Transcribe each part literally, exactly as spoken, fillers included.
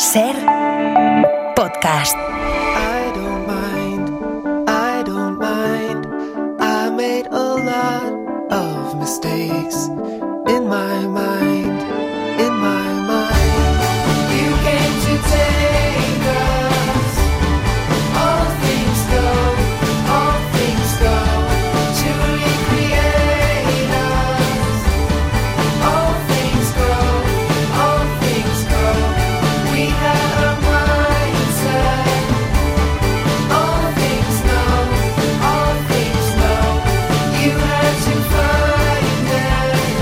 Ser podcast. I don't mind, I don't mind. I made a lot of mistakes in my mind, in my mind. You came to take us. All things go, all things go to recreate us. All things go, all things go. We had a mindset. All things know, all things know. You had to find it.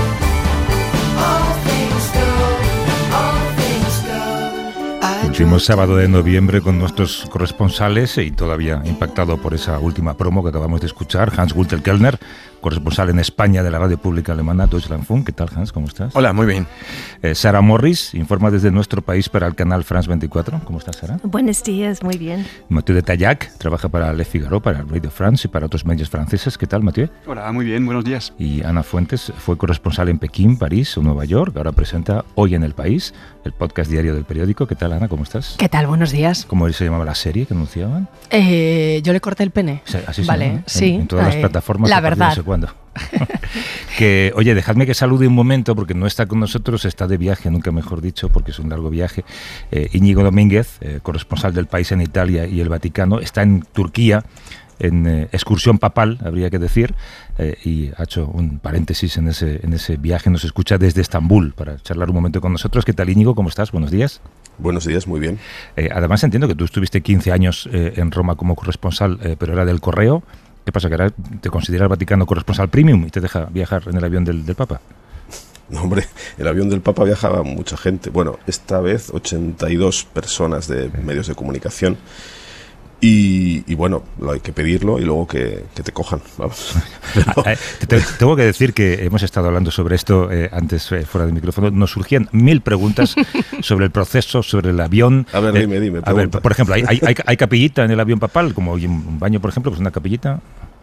All things go, all things go. I Último sábado de noviembre con nuestros corresponsales y todavía impactado por esa última promo que acabamos de escuchar, Hans-Gunther Kellner, corresponsal en España de la radio pública alemana Deutschlandfunk. ¿Qué tal, Hans? ¿Cómo estás? Hola, muy bien. Eh, Sara Morris informa desde nuestro país para el canal France veinticuatro. ¿Cómo estás, Sara? Buenos días, muy bien. Mathieu de Taillac trabaja para Le Figaro, para Radio France y para otros medios franceses. ¿Qué tal, Mathieu? Hola, muy bien, buenos días. Y Ana Fuentes fue corresponsal en Pekín, París o Nueva York. Ahora presenta Hoy en el País, el podcast diario del periódico. ¿Qué tal, Ana? ¿Cómo estás? ¿Qué tal? Buenos días. ¿Cómo se llamaba la serie que anunciaban? Eh, yo le corté el pene. O sea, así se Vale, llama, ¿no? sí. En, en todas eh, las plataformas. La a partir de verdad. No sé cuándo. Que, oye, dejadme que salude un momento porque no está con nosotros, está de viaje, nunca mejor dicho, porque es un largo viaje. Eh, Íñigo Domínguez, eh, corresponsal del País en Italia y el Vaticano, está en Turquía en eh, excursión papal, habría que decir, eh, y ha hecho un paréntesis en ese, en ese viaje. Nos escucha desde Estambul para charlar un momento con nosotros. ¿Qué tal, Íñigo? ¿Cómo estás? Buenos días. Buenos días, muy bien. Eh, además entiendo que tú estuviste quince años eh, en Roma como corresponsal, eh, pero era del Correo. ¿Qué pasa? ¿Que ahora te considera el Vaticano corresponsal premium y te deja viajar en el avión del, del Papa? No, hombre, el avión del Papa viajaba mucha gente. Bueno, esta vez ochenta y dos personas de medios de comunicación. Y, y bueno, lo hay que pedirlo y luego que, que te cojan. Vamos. Pero... te, te, tengo que decir que hemos estado hablando sobre esto eh, antes, eh, fuera del micrófono. Nos surgían mil preguntas sobre el proceso, sobre el avión. A ver, eh, dime, dime. A ver, por ejemplo, ¿hay, hay, hay capillita en el avión papal? Como hay un baño, por ejemplo, pues una capillita.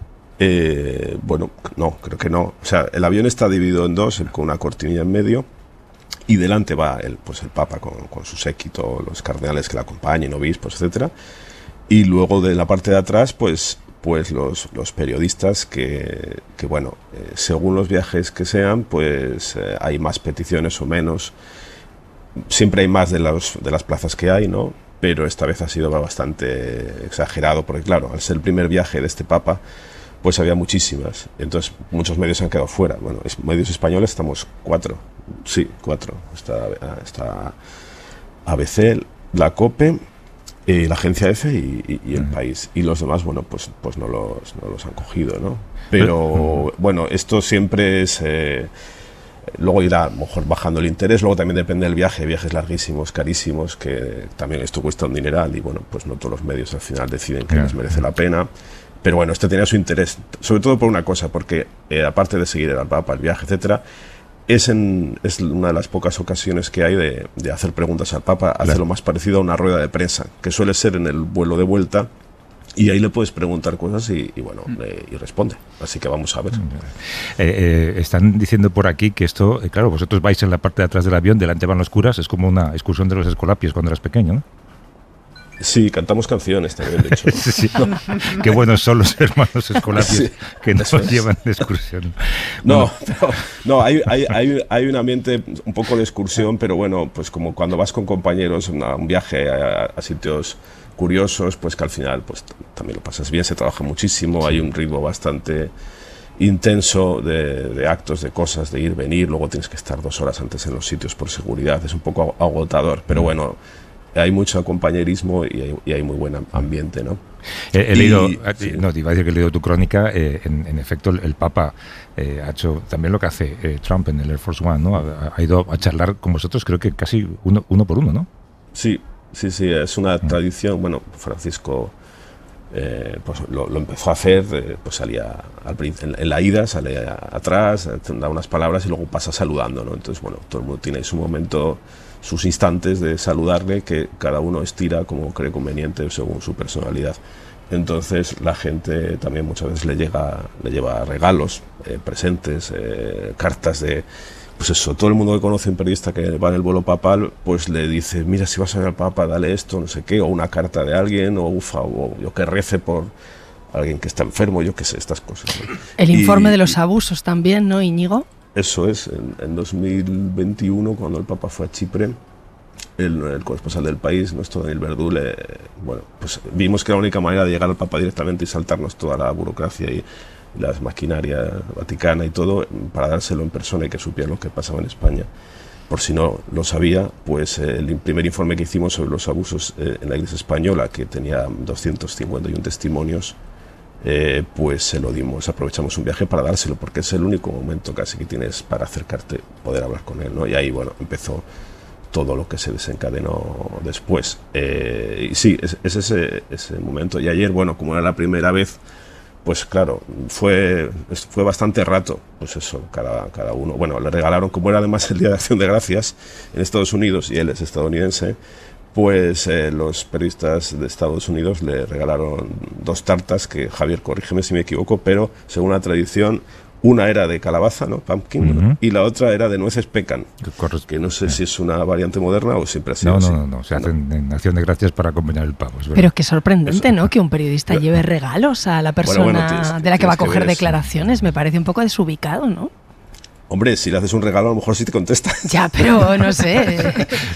Eh, bueno, no, creo que no. O sea, el avión está dividido en dos, con una cortinilla en medio. Y delante va el, pues el Papa con, con su séquito, los cardenales que le acompañen, obispos, etcétera. Y luego de la parte de atrás, pues, pues los, los periodistas que, que bueno, eh, según los viajes que sean, pues eh, hay más peticiones o menos. Siempre hay más de, los, de las plazas que hay, ¿no? Pero esta vez ha sido bastante exagerado, porque claro, al ser el primer viaje de este Papa, pues había muchísimas. Entonces muchos medios se han quedado fuera. Bueno, es, medios españoles estamos cuatro. Sí, cuatro. Está, está A B C, la COPE, Eh, la agencia F y, y, y el uh-huh. País, y los demás, bueno, pues, pues no, los, no los han cogido, ¿no? Pero uh-huh. bueno, esto siempre es eh, luego irá a lo mejor bajando el interés. Luego también depende del viaje, viajes larguísimos, carísimos, que también esto cuesta un dineral y bueno, pues no todos los medios al final deciden que uh-huh. les merece la pena. Pero bueno, este tenía su interés, sobre todo por una cosa, porque eh, aparte de seguir al Papa, el viaje, etcétera, Es, en, es una de las pocas ocasiones que hay de, de hacer preguntas al Papa, hacerlo claro. más parecido a una rueda de prensa, que suele ser en el vuelo de vuelta, y ahí le puedes preguntar cosas y, y bueno, mm. eh, y responde. Así que vamos a ver. Eh, eh, están diciendo por aquí que esto, eh, claro, vosotros vais en la parte de atrás del avión, delante van los curas, es como una excursión de los Escolapios cuando eras pequeño, ¿no? Sí, cantamos canciones también, de hecho. sí, sí. No, qué buenos son los hermanos Escolapios sí, que nos es. llevan de excursión. No, bueno. pero, no hay, hay, hay, hay un ambiente un poco de excursión, pero bueno, pues como cuando vas con compañeros a un viaje a, a sitios curiosos, pues que al final pues también lo pasas bien, se trabaja muchísimo, sí. hay un ritmo bastante intenso de, de actos, de cosas, de ir, venir, luego tienes que estar dos horas antes en los sitios por seguridad, es un poco agotador, pero bueno, hay mucho compañerismo y hay, y hay muy buen ambiente, ¿no? He, he leído, y, sí. no, te iba a decir que he leído tu crónica, eh, en, en efecto el, el Papa eh, ha hecho también lo que hace eh, Trump en el Air Force One, ¿no? Ha, ha ido a charlar con vosotros, creo que casi uno, uno por uno, ¿no? Sí, sí, sí, es una mm. tradición, bueno, Francisco eh, pues lo, lo empezó a hacer, eh, pues salía al, en, en la ida, sale a, atrás, da unas palabras y luego pasa saludando, ¿no? Entonces, bueno, todo el mundo tiene su momento, sus instantes de saludarle, que cada uno estira como cree conveniente según su personalidad. Entonces la gente también muchas veces le llega, le lleva regalos, eh, presentes, eh, cartas de pues eso, todo el mundo que conoce a un periodista que va en el vuelo papal, pues le dice, mira, si vas a ver al Papa, dale esto, no sé qué, o una carta de alguien, o ufa, o yo que rece por alguien que está enfermo, yo qué sé, estas cosas, ¿no? El y, informe de los abusos también, ¿no, Íñigo? Eso es, en, en dos mil veintiuno, cuando el Papa fue a Chipre, el, el corresponsal del País, nuestro Daniel Verdú, le, bueno, pues vimos que era la única manera de llegar al Papa directamente y saltarnos toda la burocracia y las maquinarias vaticana y todo, para dárselo en persona y que supiera lo que pasaba en España. Por si no lo sabía, pues eh, el primer informe que hicimos sobre los abusos eh, en la Iglesia española, que tenía doscientos cincuenta y uno testimonios, eh, pues se lo dimos, aprovechamos un viaje para dárselo, porque es el único momento casi que tienes para acercarte, poder hablar con él, ¿no? Y ahí, bueno, empezó todo lo que se desencadenó después. Eh, y sí, es, es ese, ese momento. Y ayer, bueno, como era la primera vez, pues claro, fue, fue bastante rato, pues eso, cada, cada uno. Bueno, le regalaron, como era además el Día de Acción de Gracias en Estados Unidos, y él es estadounidense, pues eh, los periodistas de Estados Unidos le regalaron dos tartas que, Javier, corrígeme si me equivoco, pero según la tradición, una era de calabaza, ¿no? Pumpkin, Uh-huh. ¿no? Y la otra era de nueces pecan, Correcto. que no sé si es una variante moderna o siempre ha sido No, así. no, no, no, se hacen en Acción de Gracias para acompañar el pavo. Es verdad. Pero qué sorprendente, Eso. ¿no? Que un periodista Yo- lleve regalos a la persona Bueno, bueno, tienes- de la que va a tienes que coger ver eso. declaraciones. Me parece un poco desubicado, ¿no? Hombre, si le haces un regalo, a lo mejor sí te contesta. Ya, pero no sé.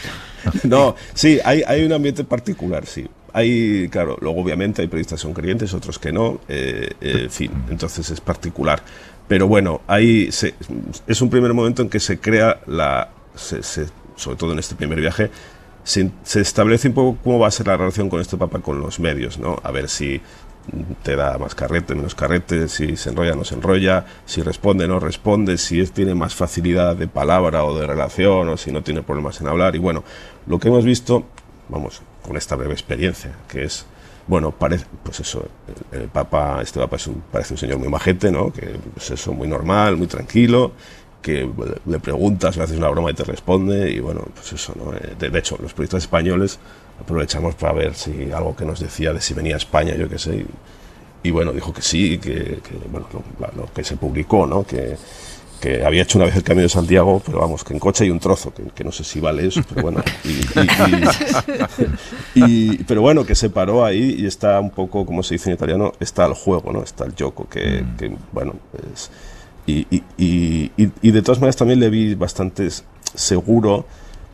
No, sí, hay, hay un ambiente particular, sí. Hay, claro, luego obviamente hay periodistas que son creyentes, otros que no, eh, eh, en fin, entonces es particular. Pero bueno, ahí se, es un primer momento en que se crea la, se, se, sobre todo en este primer viaje, se, se establece un poco cómo va a ser la relación con este Papa con los medios, ¿no? A ver si te da más carrete, menos carrete, si se enrolla, no se enrolla, si responde, no responde, si es, tiene más facilidad de palabra o de relación, o si no tiene problemas en hablar. Y bueno, lo que hemos visto, vamos, con esta breve experiencia, que es, bueno, parece, pues eso, el, el Papa, este Papa es un, parece un señor muy majete, ¿no? Que pues eso, muy normal, muy tranquilo, que le, le preguntas, le haces una broma y te responde, y bueno, pues eso, ¿no? De, de hecho, los periodistas españoles aprovechamos para ver si algo que nos decía de si venía a España, yo qué sé, y, y bueno, dijo que sí, que, que bueno, lo, lo que se publicó, ¿no? Que, que había hecho una vez el Camino de Santiago, pero vamos, que en coche hay un trozo, que, que no sé si vale eso, pero bueno, y, y, y, y, pero bueno, que se paró ahí y está un poco, como se dice en italiano, está el juego, ¿no? Está el gioco, que, mm. que bueno, es, y, y, y, y, y de todas maneras también le vi bastante seguro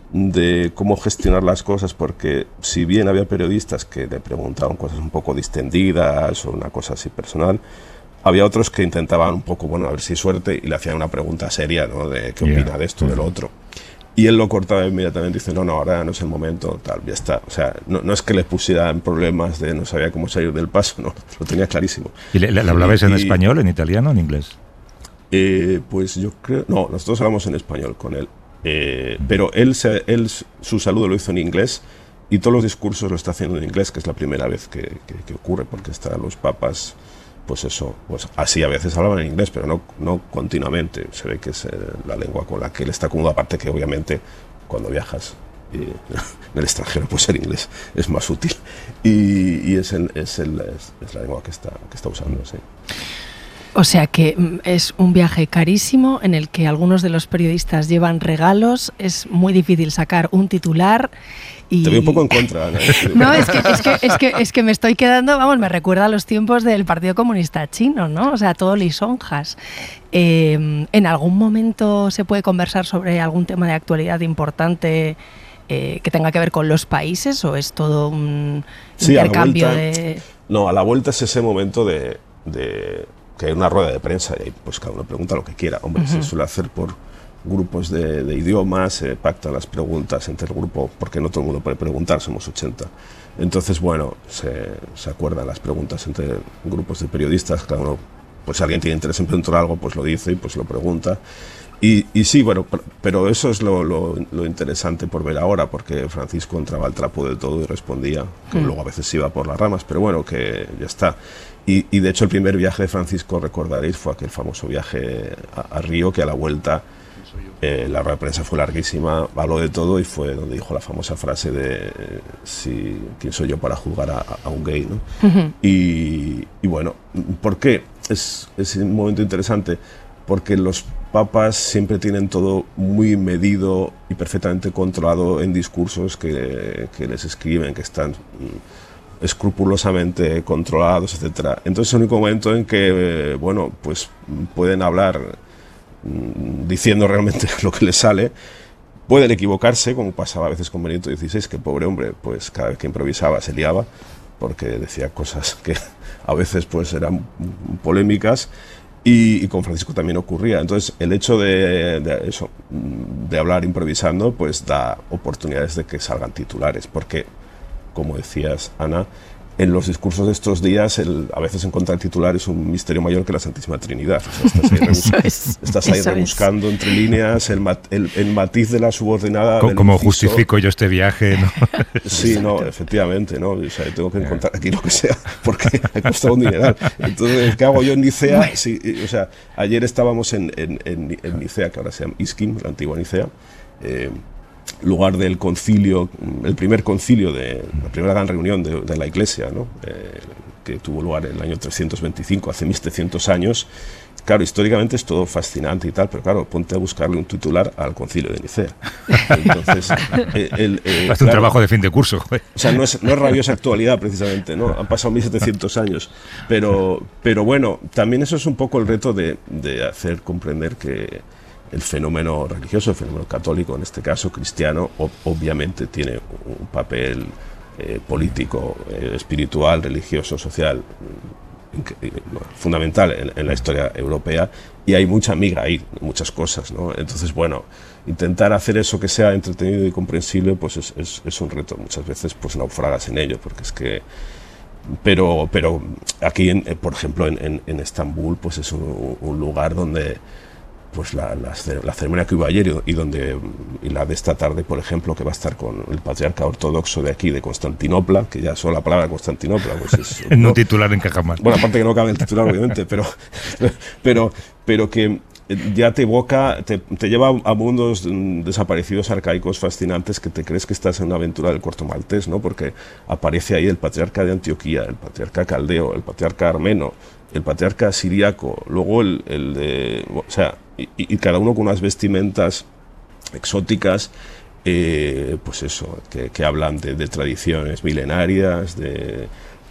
de cómo gestionar las cosas, porque si bien había periodistas que le preguntaban cosas un poco distendidas o una cosa así personal, había otros que intentaban un poco, bueno, a ver si hay suerte, y le hacían una pregunta seria, ¿no? De qué opina yeah. de esto, de lo otro. Y él lo cortaba inmediatamente, dice, no, no, ahora no es el momento, tal, ya está. O sea, no, no es que le pusiera en problemas de no sabía cómo salir del paso, no, lo tenía clarísimo. ¿Y le, le hablabais y, en español, en italiano o en inglés? Eh, pues yo creo, no, nosotros hablamos en español con él. Eh, pero él, se, él su saludo lo hizo en inglés y todos los discursos lo está haciendo en inglés, que es la primera vez que, que, que ocurre, porque están los papas, pues eso, pues así a veces hablaban en inglés, pero no, no continuamente. Se ve que es eh, la lengua con la que él está cómodo, aparte que obviamente cuando viajas eh, en el extranjero pues el inglés es más útil y, y es, el, es, el, es, es la lengua que está, que está usando, sí. O sea que es un viaje carísimo en el que algunos de los periodistas llevan regalos, es muy difícil sacar un titular y... Te veo un poco en contra, Ana. No, es que, es, que, es, que, es que me estoy quedando, vamos, me recuerda a los tiempos del Partido Comunista Chino, ¿no? O sea, todo lisonjas. Eh, ¿En algún momento se puede conversar sobre algún tema de actualidad importante eh, que tenga que ver con los países o es todo un sí, intercambio a la vuelta, de...? No, a la vuelta es ese momento de... de que hay una rueda de prensa y pues cada uno pregunta lo que quiera. Hombre, uh-huh. se suele hacer por grupos de, de idiomas, se pactan las preguntas entre el grupo, porque no todo el mundo puede preguntar, somos ochenta. Entonces, bueno, se, se acuerdan las preguntas entre grupos de periodistas, cada uno, pues si alguien tiene interés en preguntar algo, pues lo dice y pues lo pregunta. Y, y sí, bueno, pero eso es lo, lo, lo interesante por ver ahora, porque Francisco entraba al trapo de todo y respondía, que mm. luego a veces iba por las ramas, pero bueno, que ya está. Y, y de hecho el primer viaje de Francisco, recordaréis, fue aquel famoso viaje a, a Río, que a la vuelta eh, la rueda de prensa fue larguísima, habló de todo y fue donde dijo la famosa frase de eh, si, ¿quién soy yo para juzgar a, a un gay, ¿no? Uh-huh. y, y bueno, ¿por qué? Es, es un momento interesante, porque los papas siempre tienen todo muy medido y perfectamente controlado en discursos que, que les escriben, que están mm, escrupulosamente controlados, etcétera. Entonces es el único momento en que, eh, bueno, pues pueden hablar mm, diciendo realmente lo que les sale. Pueden equivocarse, como pasaba a veces con Benito dieciséis, que el pobre hombre, pues cada vez que improvisaba se liaba, porque decía cosas que a veces pues eran polémicas. Y, y con Francisco también ocurría. Entonces el hecho de, de eso, de hablar improvisando, pues da oportunidades de que salgan titulares, porque, como decías, Ana, en los discursos de estos días el, a veces encontrar titular es un misterio mayor que la Santísima Trinidad. O sea, estás ahí, rebus es, estás ahí rebuscando es. entre líneas el, mat el, el matiz de la subordinada. ¿Cómo, ¿cómo justifico yo este viaje? ¿No? Sí, no, efectivamente, ¿no? O sea, tengo que encontrar aquí lo que sea, porque ha costado un dineral. Entonces, ¿qué hago yo en Nicea? Sí, o sea, ayer estábamos en, en, en, en Nicea, que ahora se llama Isquim, la antigua Nicea, eh, lugar del concilio, el primer concilio, de la primera gran reunión de, de la Iglesia, ¿no? eh, que tuvo lugar en el año trescientos veinticinco, hace mil setecientos años. Claro, históricamente es todo fascinante y tal, pero claro, ponte a buscarle un titular al concilio de Nicea. Entonces, eh, el, eh, Hace un claro, trabajo de fin de curso. Joder. O sea, no es, no es rabiosa actualidad precisamente, ¿no? Han pasado mil setecientos años. Pero, pero bueno, también eso es un poco el reto de, de hacer comprender que el fenómeno religioso, el fenómeno católico, en este caso cristiano, ob obviamente tiene un papel eh, político, eh, espiritual, religioso, social, eh, fundamental en, en la historia europea, y hay mucha miga ahí, muchas cosas, ¿no? Entonces, bueno, intentar hacer eso que sea entretenido y comprensible, pues es, es, es un reto. Muchas veces pues naufragas en ello, porque es que... Pero, pero aquí, en, por ejemplo, en, en, en Estambul, pues es un, un lugar donde... pues la, la, la ceremonia que hubo ayer y, donde, y la de esta tarde, por ejemplo, que va a estar con el patriarca ortodoxo de aquí, de Constantinopla, que ya solo la palabra Constantinopla, pues es... En un titular encaja más. Bueno, aparte que no cabe el titular, obviamente, pero, pero, pero que ya te evoca, te, te lleva a mundos desaparecidos, arcaicos, fascinantes, que te crees que estás en una aventura del Corto Maltés, ¿no? Porque aparece ahí el patriarca de Antioquía, el patriarca caldeo, el patriarca armeno, el patriarca siríaco, luego el, el de... O sea, y, y cada uno con unas vestimentas exóticas, eh, pues eso, que, que hablan de, de tradiciones milenarias, de,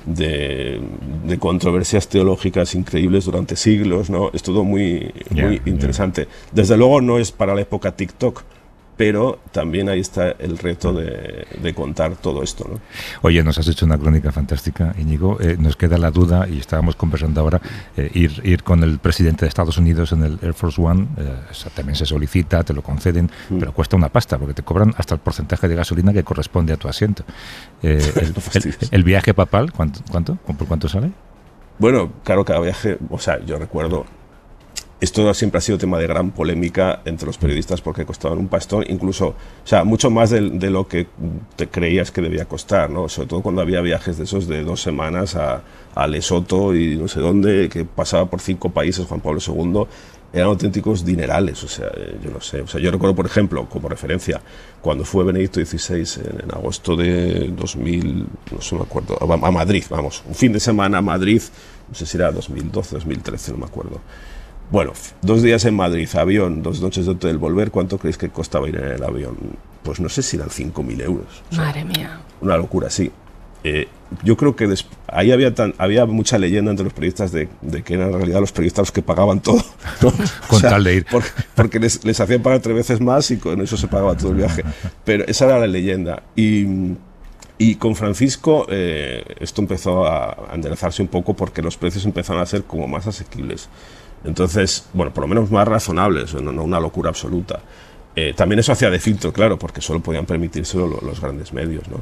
de, de controversias teológicas increíbles durante siglos, ¿no? Es todo muy, yeah, muy interesante. Yeah. Desde luego no es para la época TikTok, pero también ahí está el reto de, de contar todo esto, ¿no? Oye, nos has hecho una crónica fantástica, Íñigo. Eh, nos queda la duda, y estábamos conversando ahora, eh, ir, ir con el presidente de Estados Unidos en el Air Force One. Eh, también se solicita, te lo conceden, mm. pero cuesta una pasta, porque te cobran hasta el porcentaje de gasolina que corresponde a tu asiento. Eh, el, el, el viaje papal, ¿cuánto, cuánto? ¿Por cuánto sale? Bueno, claro, cada viaje, o sea, yo recuerdo... Esto siempre ha sido tema de gran polémica entre los periodistas porque costaban un pastón, incluso, o sea, mucho más de, de lo que te creías que debía costar, ¿no? Sobre todo cuando había viajes de esos de dos semanas a, a Lesoto y no sé dónde, que pasaba por cinco países Juan Pablo segundo, eran auténticos dinerales, o sea, yo no sé. O sea, yo recuerdo, por ejemplo, como referencia, cuando fue Benedicto dieciséis en, en agosto de dos mil, no sé, me acuerdo, a, a Madrid, vamos, un fin de semana a Madrid, no sé si era dos mil doce, dos mil trece, no me acuerdo. Bueno, dos días en Madrid, avión, dos noches de hotel, volver, ¿cuánto creéis que costaba ir en el avión? Pues no sé si eran cinco mil euros. O sea, madre mía. Una locura, sí. Eh, yo creo que ahí había, tan, había mucha leyenda entre los periodistas de, de que eran en realidad los periodistas los que pagaban todo, ¿no? Con o sea, tal de ir. Por, porque les, les hacían pagar tres veces más y con eso se pagaba todo el viaje. Pero esa era la leyenda. Y... Y con Francisco eh, esto empezó a, a enderezarse un poco porque los precios empezaron a ser como más asequibles. Entonces, bueno, por lo menos más razonables, no, no una locura absoluta. Eh, también eso hacía de filtro, claro, porque solo podían permitírselo los, los grandes medios, ¿no?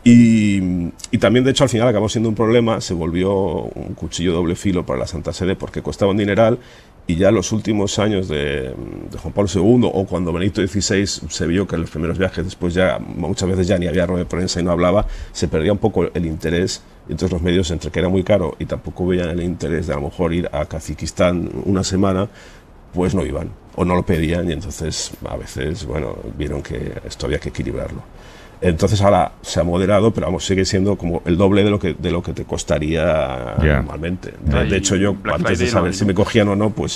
Y, y también, de hecho, al final acabó siendo un problema, se volvió un cuchillo doble filo para la Santa Sede porque costaba un dineral. Y ya los últimos años de, de Juan Pablo segundo, o cuando Benedicto dieciséis se vio que en los primeros viajes después ya muchas veces ya ni había rueda de prensa y no hablaba, se perdía un poco el interés. Y entonces los medios, entre que era muy caro y tampoco veían el interés de a lo mejor ir a Kazajistán una semana, pues no iban o no lo pedían, y entonces a veces, bueno, vieron que esto había que equilibrarlo. Entonces ahora se ha moderado, pero vamos, sigue siendo como el doble de lo que, de lo que te costaría yeah. normalmente. De, de hecho, yo antes de saber si me cogían o no, pues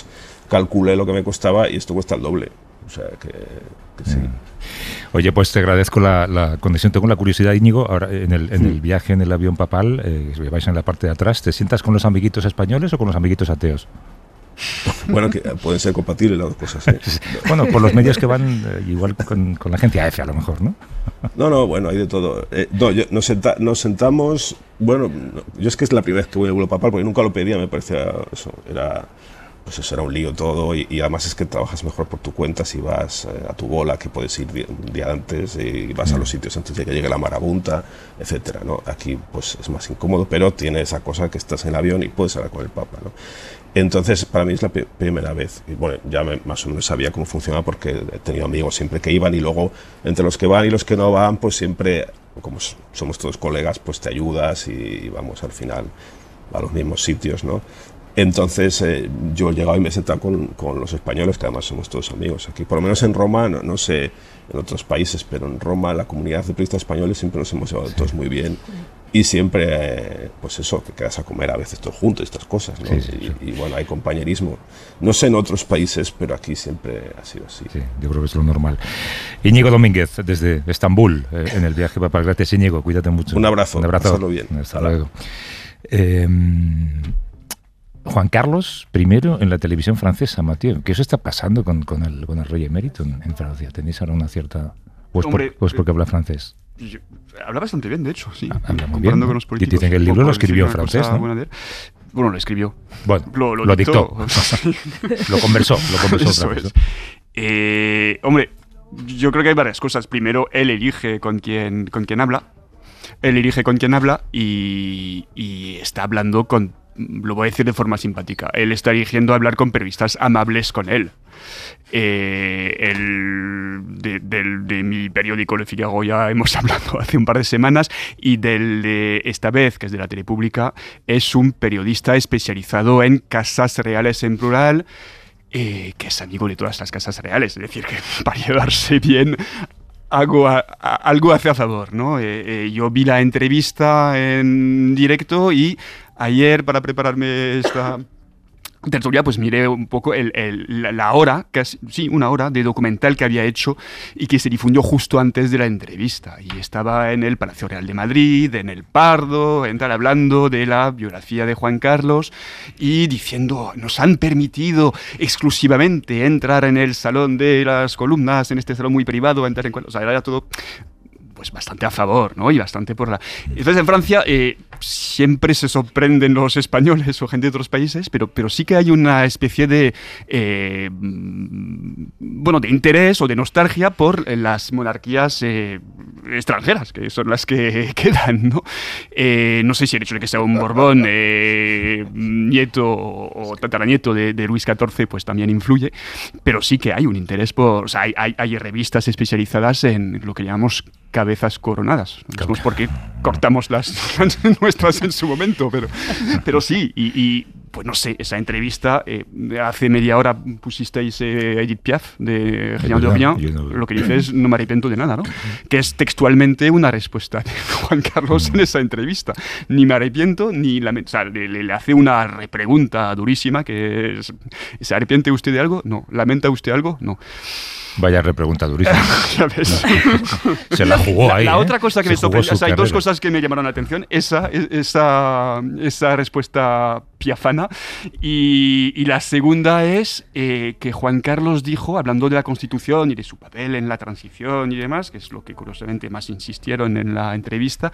calculé lo que me costaba y esto cuesta el doble. O sea, que, que sí. Oye, pues te agradezco la, la conexión. Tengo la curiosidad, Íñigo, ahora en el, en el viaje en el avión papal, eh, vais en la parte de atrás, ¿te sientas con los amiguitos españoles o con los amiguitos ateos? Bueno, que pueden ser compatibles las dos cosas, ¿eh? Bueno, por los medios que van, eh, igual con, con la agencia F a lo mejor, ¿no? No, no, bueno, hay de todo. Eh, no, yo, nos, senta, nos sentamos, bueno, no, yo es que es la primera vez que voy al vuelo papal, porque nunca lo pedía, me parecía eso, era... Pues eso era un lío todo y, y además es que trabajas mejor por tu cuenta si vas eh, a tu bola, que puedes ir día, un día antes y vas a los sitios antes de que llegue la marabunta, etcétera, ¿no? Aquí pues es más incómodo, pero tiene esa cosa que estás en el avión y puedes hablar con el Papa, ¿no? Entonces, para mí es la p- primera vez. Y bueno, ya me, más o menos sabía cómo funcionaba porque he tenido amigos siempre que iban y luego entre los que van y los que no van, pues siempre, como somos todos colegas, pues te ayudas y, y vamos al final a los mismos sitios, ¿no? Entonces eh, yo he llegado y me he sentado con, con los españoles, que además somos todos amigos aquí. Por lo menos en Roma, no, no sé en otros países, pero en Roma la comunidad de periodistas españoles siempre nos hemos llevado todos muy bien. Y siempre, eh, pues eso, te quedas a comer a veces todos juntos, estas cosas, ¿no? Sí, sí, sí. Y, y bueno, hay compañerismo. No sé en otros países, pero aquí siempre ha sido así. Sí, yo creo que es lo normal. Íñigo Domínguez, desde Estambul, eh, en el viaje papal. Gracias, Íñigo, cuídate mucho. Un abrazo, Un abrazo. pasadlo bien. Hasta luego. Eh, Juan Carlos primero en la televisión francesa, Mathieu. ¿Qué eso está pasando con, con, el, con el rey emérito en, en Francia? ¿Tenéis ahora una cierta...? ¿O es, por, o es porque habla francés? Yo, habla bastante bien, de hecho, sí. Habla muy Comparando bien, con los políticos. Y dicen que el libro lo escribió en francés, ¿no? De bueno, lo escribió. Bueno, lo, lo, lo dictó. dictó. Lo conversó, lo conversó Eso otra vez, es. ¿no? Eh, hombre, yo creo que hay varias cosas. Primero, él elige con quién, con quién habla. Él elige con quién habla y, y está hablando con... Lo voy a decir de forma simpática. Él está eligiendo hablar con periodistas amables con él. Eh, el, de, del, de mi periódico Le Figaro ya hemos hablado hace un par de semanas, y del de esta vez, que es de la Telepública, es un periodista especializado en casas reales en plural, eh, que es amigo de todas las casas reales. Es decir, que para llevarse bien... Algo, a, a, algo hace a favor, ¿no? Eh, eh, yo vi la entrevista en directo y ayer, para prepararme esta tertulia, pues miré un poco el, el, la, la hora, casi, sí, una hora de documental que había hecho y que se difundió justo antes de la entrevista. Y estaba en el Palacio Real de Madrid, en el Pardo, en tal, hablando de la biografía de Juan Carlos y diciendo, nos han permitido exclusivamente entrar en el salón de las columnas, en este salón muy privado, entrar en... O sea, era todo... pues bastante a favor, ¿no? Y bastante por la... Entonces, en Francia eh, siempre se sorprenden los españoles o gente de otros países, pero, pero sí que hay una especie de... Eh, bueno, de interés o de nostalgia por las monarquías eh, extranjeras, que son las que quedan, ¿no? Eh, no sé si el hecho de que sea un Borbón, eh, nieto o tataranieto de, de Luis catorce, pues también influye, pero sí que hay un interés por... O sea, hay, hay, hay revistas especializadas en lo que llamamos cabezas coronadas. No sabemos por qué cortamos las nuestras en su momento, pero, pero sí, y, y pues no sé, esa entrevista, eh, hace media hora pusisteis eh, Edith Piaf de Jean Dorian, no... lo que dice es no me arrepiento de nada, ¿no? Que es textualmente una respuesta de Juan Carlos en esa entrevista. Ni me arrepiento, ni lamento. O sea, le, le hace una repregunta durísima que es, ¿se arrepiente usted de algo? No. ¿Lamenta usted algo? No. Vaya repregunta durísima. Ya ves. No. Se la jugó ahí. La, la ¿eh? otra cosa que Se me sorprendió, o sea, hay dos carrera. cosas que me llamaron la atención. Esa, esa, esa respuesta piafana. Y, y la segunda es eh, que Juan Carlos dijo, hablando de la Constitución y de su papel en la transición y demás, que es lo que curiosamente más insistieron en la entrevista,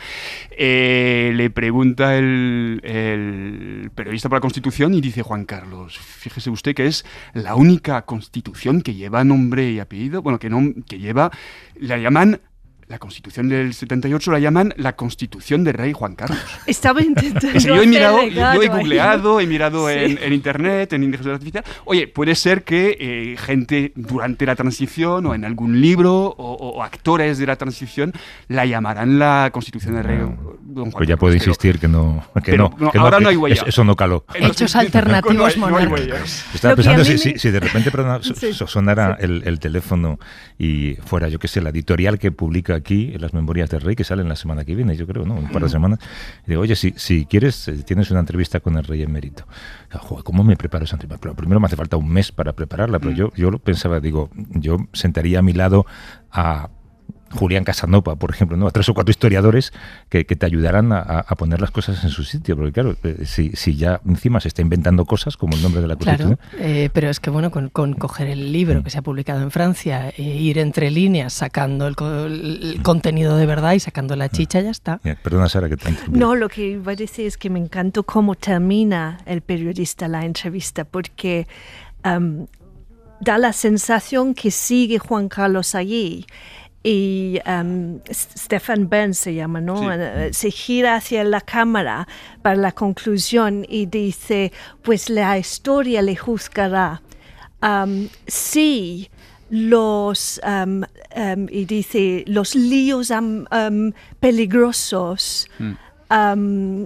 eh, le pregunta el, el periodista por la Constitución y dice Juan Carlos, fíjese usted que es la única Constitución que lleva nombre y apellido, bueno, que, no, que lleva, la llaman... La Constitución del setenta y ocho la llaman la Constitución del Rey Juan Carlos. Estaba intentando. O sea, yo he mirado, hacerle yo, yo he gato ahí. googleado, he mirado Sí. en, en internet, en inteligencia artificial. Oye, puede ser que eh, gente durante la transición o en algún libro o, o- o actores de la transición la llamarán la Constitución del Rey. don Juan Pues ya Carlos, puedo pero- insistir que no. Que pero no, no, que ahora que no hay huella. Eso, eso no caló. Hechos alternativos no hay- no hay monárquicos. huellas. Estaba Lo que pensando a mí si, me- si, si de repente perdona, so- Sí. so- sonara el, el teléfono y fuera, yo qué sé, la editorial que publica aquí en las Memorias del Rey, que salen la semana que viene, yo creo, ¿no? Un par de semanas. Y digo, oye, si, si quieres, eh, tienes una entrevista con el Rey emérito. Joder, ¿cómo me preparo esa entrevista? Claro, primero me hace falta un mes para prepararla, pero yo, yo lo pensaba, digo, yo sentaría a mi lado a Julián Casanova, por ejemplo, ¿no? A tres o cuatro historiadores que, que te ayudarán a, a poner las cosas en su sitio, porque claro, eh, si, si ya encima se está inventando cosas como el nombre de la Constitución. Claro, eh, pero es que bueno, con, con coger el libro que se ha publicado en Francia, e ir entre líneas sacando el, co- el contenido de verdad y sacando la chicha, ya está. Eh, Perdona, Sara, que te he interrumpido. No, lo que iba a decir es que me encantó cómo termina el periodista la entrevista, porque um, da la sensación que sigue Juan Carlos allí. Y um, Stefan Bern se llama, ¿no? Sí. Uh, se gira hacia la cámara para la conclusión y dice, pues la historia le juzgará. Um, sí, los, um, um, y dice, los líos um, um, peligrosos Mm. um,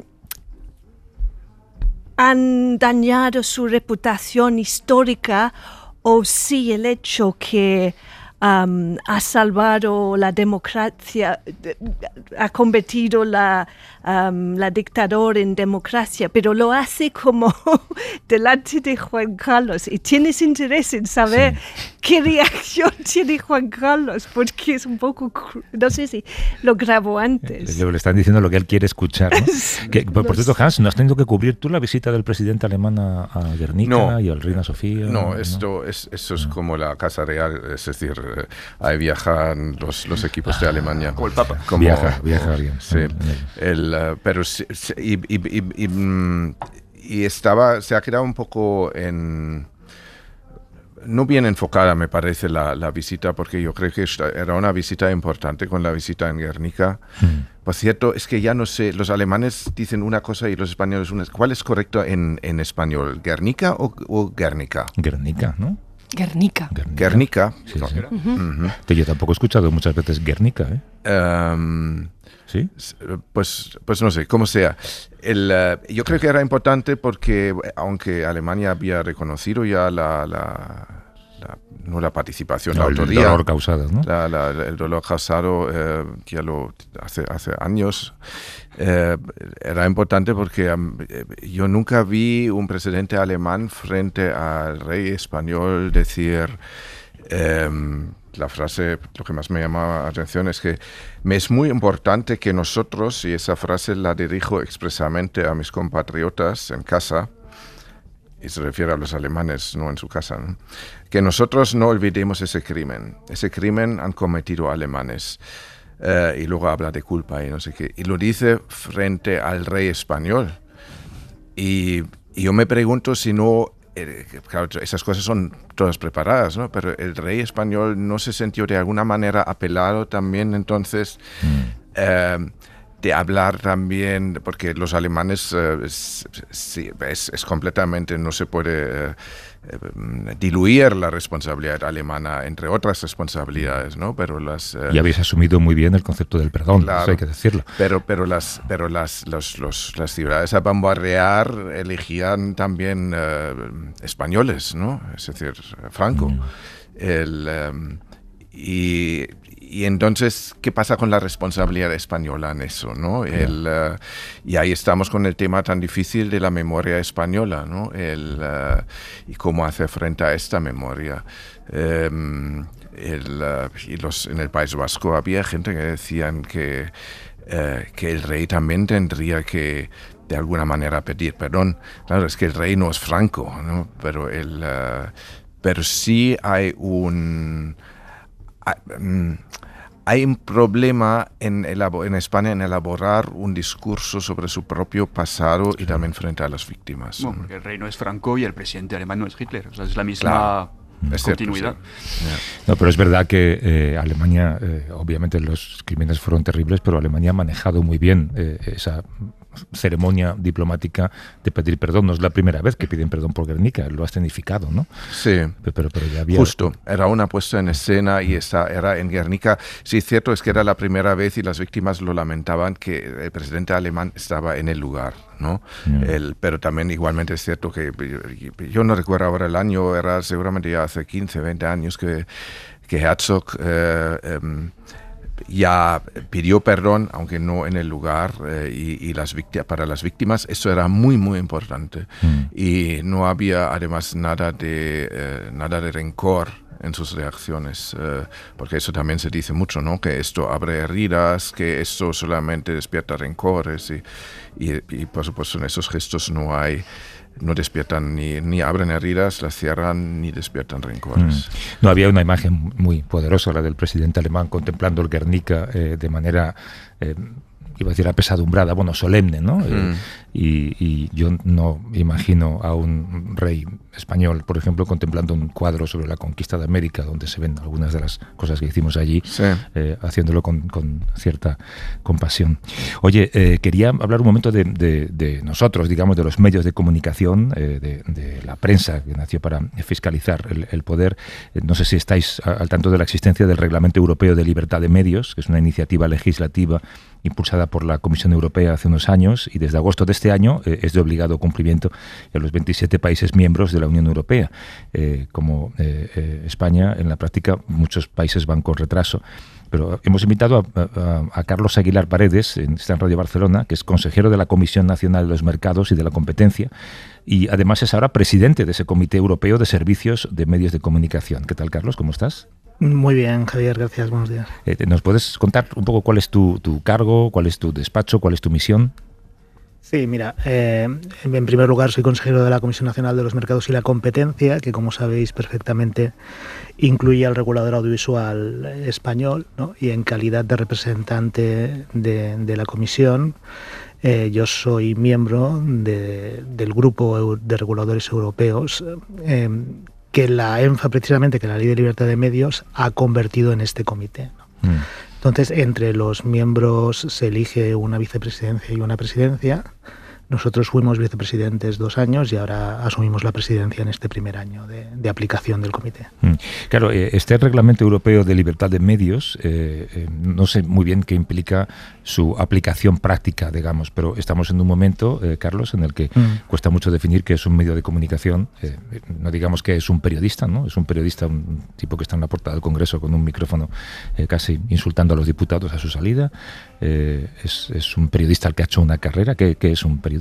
han dañado su reputación histórica, o sí el hecho que um, ha salvado la democracia, de- ha convertido la, um, la dictadura en democracia, pero lo hace como delante de Juan Carlos. Y tienes interés en saber qué reacción tiene Juan Carlos, porque es un poco, cru- no sé si lo grabó antes. Le, le están diciendo lo que él quiere escuchar, ¿no? Que, por, por cierto, Hans, ¿no has tenido que cubrir tú la visita del presidente alemán a, a Guernica No. y al Reina Sofía? No, esto es, eso es como la Casa Real, es decir, eh, ahí viajan los, los equipos de Alemania. O el Papa. Como- Viaja, viaja alguien. Sí, el, eh, pero sí, sí, y, y, y, y, mm, y estaba, se ha quedado un poco en... No bien enfocada, me parece, la, la visita, porque yo creo que esta- era una visita importante con la visita en Guernica. Por cierto, es que ya no sé, los alemanes dicen una cosa y los españoles una. ¿Cuál es correcto en, en español? ¿Guernica o, o Guernica? Guernica, ¿no? Guernica. Guernica. Sí, sí. Ujú. Que yo tampoco he escuchado muchas veces Guernica, ¿eh? Em, ¿Sí? Pues, pues no sé, como sea. El, eh, yo creo que era importante porque, aunque Alemania había reconocido ya la, la, la- no la participación, la el autoría, dolor causado, ¿no? la- la- el dolor causado, eh, ya lo hace, hace años, eh, era importante porque um, eh, yo nunca vi un presidente alemán frente al rey español decir... em, la frase, lo que más me llama la atención es que me es muy importante que nosotros, y esa frase la dirijo expresamente a mis compatriotas en casa, y se refiere a los alemanes, no en su casa, ¿no? Que nosotros no olvidemos ese crimen. Ese crimen han cometido alemanes. Eh, y luego habla de culpa y no sé qué. Y lo dice frente al rey español. Y, y yo me pregunto si no... Eh, claro, esas cosas son todas preparadas, ¿no? Pero el rey español no se sintió de alguna manera apelado también, entonces, eh, de hablar también, porque los alemanes, eh, es, sí, es, es completamente, no se puede eh, eh, diluir la responsabilidad alemana, entre otras responsabilidades, ¿no? Pero las... eh, Y habéis asumido muy bien el concepto del perdón, Claro. eso hay que decirlo. Pero, pero, las, pero las, los, los, las ciudades a bombardear elegían también eh, españoles, ¿no? Es decir, Franco. Mm. El, eh, y, y entonces, ¿qué pasa con la responsabilidad española en eso, no? El, eh, y ahí estamos con el tema tan difícil de la memoria española, ¿no? El, eh, y cómo hacer frente a esta memoria. Eh, el, eh, y los, en el País Vasco había gente que decían que, eh, que el rey también tendría que de alguna manera pedir perdón. Claro, es que el rey no es Franco, ¿no? Pero, el, uh, pero sí hay un... Hay, um, hay un problema en, elabo- en España en elaborar un discurso sobre su propio pasado y también frente a las víctimas. Bueno, porque el rey no es Franco y el presidente alemán no es Hitler. O sea, es la misma Claro. Es cierto, continuidad. sí. Ya. No, pero es verdad que eh, Alemania, eh, obviamente los crímenes fueron terribles, pero Alemania ha manejado muy bien eh, esa ceremonia diplomática de pedir perdón. No es la primera vez que piden perdón por Guernica, lo has escenificado, ¿no? Sí, pero, pero ya había... justo. Era una puesta en escena y esa era en Guernica. Sí, cierto es que era la primera vez y las víctimas lo lamentaban que el presidente alemán estaba en el lugar, ¿no? Mm. El, pero también igualmente es cierto que yo, yo no recuerdo ahora el año, era seguramente ya hace quince, veinte años que, que Herzog eh, eh, ya pidió perdón, aunque no en el lugar, eh, y, y las para las víctimas eso era muy, muy importante. Mm. Y no había además nada de, eh, nada de rencor en sus reacciones, eh, porque eso también se dice mucho, ¿no? Que esto abre heridas, que esto solamente despierta rencores, y, y, y por supuesto en esos gestos no hay... no despiertan ni, ni abren heridas, las cierran, ni despiertan rencores. Mm. No, había una imagen muy poderosa, la del presidente alemán contemplando el Guernica eh, de manera, eh, iba a decir apesadumbrada, bueno, solemne, ¿no? Mm. Eh, y, y yo no imagino a un rey español, por ejemplo, contemplando un cuadro sobre la conquista de América, donde se ven algunas de las cosas que hicimos allí, sí. eh, haciéndolo con, con cierta compasión. Oye, eh, quería hablar un momento de, de, de nosotros, digamos, de los medios de comunicación, eh, de, de la prensa que nació para fiscalizar el, el poder. Eh, no sé si estáis al tanto de la existencia del Reglamento Europeo de Libertad de Medios, que es una iniciativa legislativa impulsada por la Comisión Europea hace unos años, y desde agosto de este año eh, es de obligado cumplimiento en los veintisiete países miembros de la Unión Europea. Eh, como eh, eh, España, en la práctica muchos países van con retraso. Pero hemos invitado a, a, a Carlos Aguilar Paredes, en, está en Radio Barcelona, que es consejero de la Comisión Nacional de los Mercados y de la Competencia, y además es ahora presidente de ese Comité Europeo de Servicios de Medios de Comunicación. ¿Qué tal, Carlos? ¿Cómo estás? Muy bien, Javier, gracias, buenos días. Eh, ¿Nos puedes contar un poco cuál es tu, tu cargo, cuál es tu despacho, cuál es tu misión? Sí, mira, eh, en primer lugar soy consejero de la Comisión Nacional de los Mercados y la Competencia, que como sabéis perfectamente incluye al regulador audiovisual español, ¿no? Y en calidad de representante de, de la Comisión, eh, yo soy miembro de, del grupo de reguladores europeos, eh, que la ENFA, precisamente, que la Ley de Libertad de Medios ha convertido en este comité, ¿no? Mm. Entonces, entre los miembros se elige una vicepresidencia y una presidencia. Nosotros fuimos vicepresidentes dos años y ahora asumimos la presidencia en este primer año de, de aplicación del comité. Claro, este Reglamento Europeo de Libertad de Medios, eh, eh, no sé muy bien qué implica su aplicación práctica, digamos, pero estamos en un momento, eh, Carlos, en el que mm. cuesta mucho definir qué es un medio de comunicación. Eh, no digamos que es un periodista, ¿no? Es un periodista, un tipo que está en la portada del Congreso con un micrófono eh, casi insultando a los diputados a su salida. Eh, es, es un periodista al que ha hecho una carrera. ¿Qué, qué es un periodista?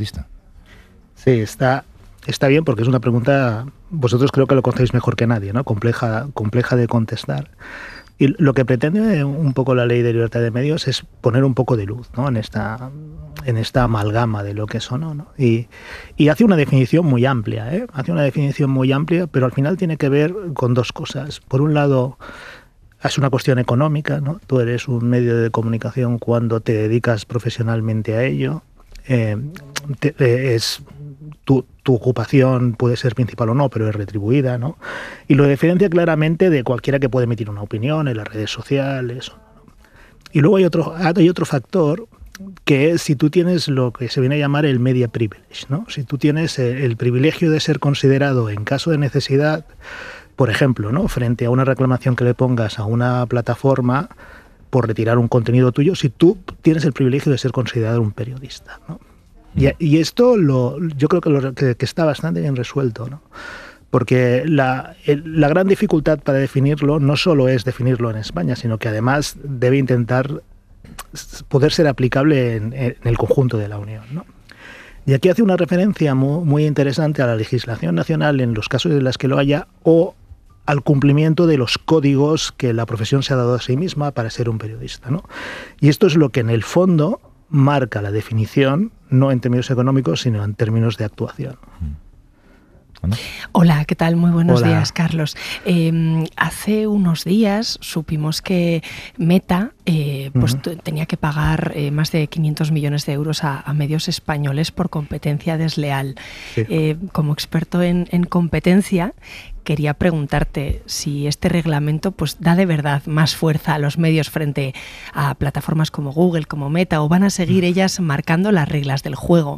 Sí, está, está bien porque es una pregunta, vosotros creo que lo conocéis mejor que nadie, ¿no? Compleja, compleja de contestar. Y lo que pretende un poco la Ley de Libertad de Medios es poner un poco de luz, ¿no? en, esta, en esta amalgama de lo que son, ¿no? Y, y hace una definición muy amplia, ¿eh? Hace una definición muy amplia, pero al final tiene que ver con dos cosas. Por un lado, es una cuestión económica, ¿no? Tú eres un medio de comunicación cuando te dedicas profesionalmente a ello. Eh, te, eh, es tu, tu ocupación puede ser principal o no, pero es retribuida, ¿no? Y lo diferencia claramente de cualquiera que puede emitir una opinión en las redes sociales, ¿no? Y luego hay otro, hay otro factor, que es si tú tienes lo que se viene a llamar el media privilege, ¿no? Si tú tienes el, el privilegio de ser considerado en caso de necesidad, por ejemplo, ¿no? Frente a una reclamación que le pongas a una plataforma por retirar un contenido tuyo, si tú tienes el privilegio de ser considerado un periodista, ¿no? Y, y esto lo, yo creo que, lo, que, que está bastante bien resuelto, ¿no? Porque la, el, la gran dificultad para definirlo no solo es definirlo en España, sino que además debe intentar poder ser aplicable en, en el conjunto de la Unión, ¿no? Y aquí hace una referencia muy, muy interesante a la legislación nacional en los casos en los que lo haya, o al cumplimiento de los códigos que la profesión se ha dado a sí misma para ser un periodista, ¿no? Y esto es lo que en el fondo marca la definición, no en términos económicos, sino en términos de actuación. ¿o no? Hola, ¿qué tal? Muy buenos Hola. días, Carlos. Eh, hace unos días supimos que Meta eh, pues, Ujú. tenía que pagar eh, más de quinientos millones de euros a, a medios españoles por competencia desleal. Sí. Eh, como experto en, en competencia, quería preguntarte si este reglamento pues, da de verdad más fuerza a los medios frente a plataformas como Google, como Meta, o van a seguir ellas marcando las reglas del juego.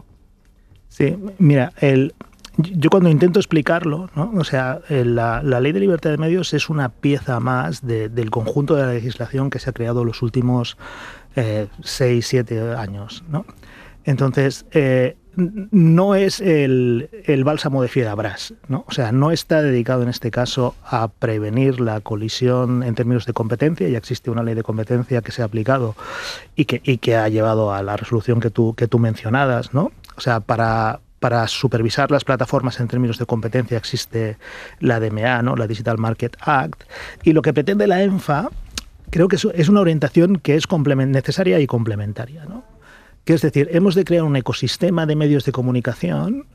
Sí, mira, el, yo cuando intento explicarlo, ¿no? O sea, el- la, la ley de libertad de medios es una pieza más de- del conjunto de la legislación que se ha creado los últimos eh, seis, siete años, ¿no? Entonces, eh, n- no es el, el bálsamo de Fierabrás, ¿no? O sea, no está dedicado en este caso a prevenir la colisión en términos de competencia. Ya existe una ley de competencia que se ha aplicado y que, y que ha llevado a la resolución que tú, que tú mencionadas, ¿no? O sea, para, para supervisar las plataformas en términos de competencia existe la D M A, ¿no? La Digital Market Act, y lo que pretende la ENFA creo que es, es una orientación que es complement- necesaria y complementaria, ¿no? Que es decir, hemos de crear un ecosistema de medios de comunicación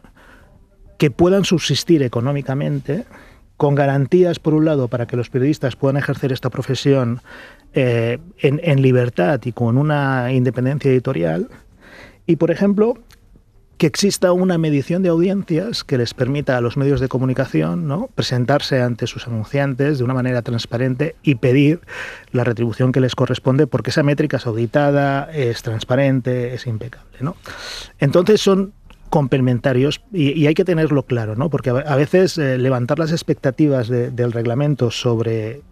que puedan subsistir económicamente, con garantías, por un lado, para que los periodistas puedan ejercer esta profesión eh, en, en libertad y con una independencia editorial, y, por ejemplo, que exista una medición de audiencias que les permita a los medios de comunicación, ¿no?, presentarse ante sus anunciantes de una manera transparente y pedir la retribución que les corresponde, porque esa métrica es auditada, es transparente, es impecable, ¿no? Entonces son complementarios y, y hay que tenerlo claro, ¿no? Porque a, a veces eh, levantar las expectativas de, del reglamento sobre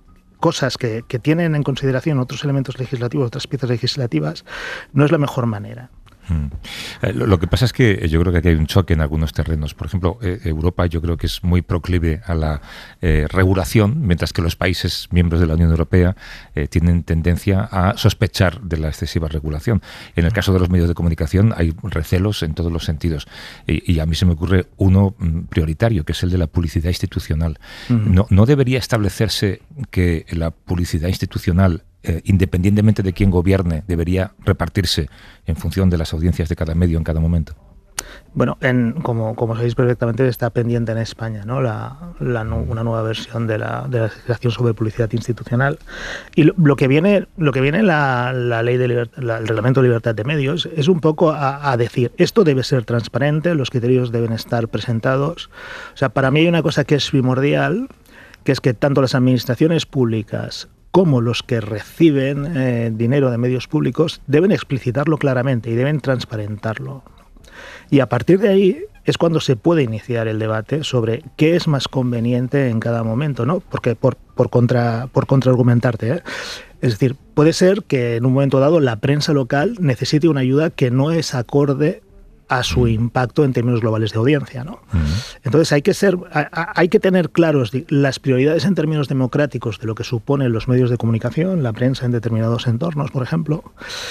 cosas que, que tienen en consideración otros elementos legislativos, otras piezas legislativas, no es la mejor manera. Mm. Eh, Lo lo que pasa es que yo creo que aquí hay un choque en algunos terrenos. Por ejemplo, eh, Europa yo creo que es muy proclive a la eh, regulación, mientras que los países miembros de la Unión Europea eh, tienen tendencia a sospechar de la excesiva regulación. En el caso de los medios de comunicación hay recelos en todos los sentidos. Y, y a mí se me ocurre uno mm, prioritario, que es el de la publicidad institucional. Ujú. No, ¿No debería establecerse que la publicidad institucional, Eh, independientemente de quién gobierne, debería repartirse en función de las audiencias de cada medio en cada momento? Bueno, en, como, como sabéis perfectamente, está pendiente en España, ¿no?, la, la nu- una nueva versión de la, de la legislación sobre publicidad institucional. Y lo, lo que viene, lo que viene la, la ley de liber- la- el reglamento de libertad de medios es un poco a, a decir, esto debe ser transparente, los criterios deben estar presentados. O sea, para mí hay una cosa que es primordial, que es que tanto las administraciones públicas como los que reciben eh, dinero de medios públicos deben explicitarlo claramente y deben transparentarlo. Y a partir de ahí es cuando se puede iniciar el debate sobre qué es más conveniente en cada momento, ¿no? Porque por, por, contra, por contraargumentarte, ¿eh? Es decir, puede ser que en un momento dado la prensa local necesite una ayuda que no es acorde a su impacto en términos globales de audiencia, ¿no? Mm. Entonces hay que ser, hay que tener claros las prioridades en términos democráticos de lo que suponen los medios de comunicación, la prensa en determinados entornos, por ejemplo,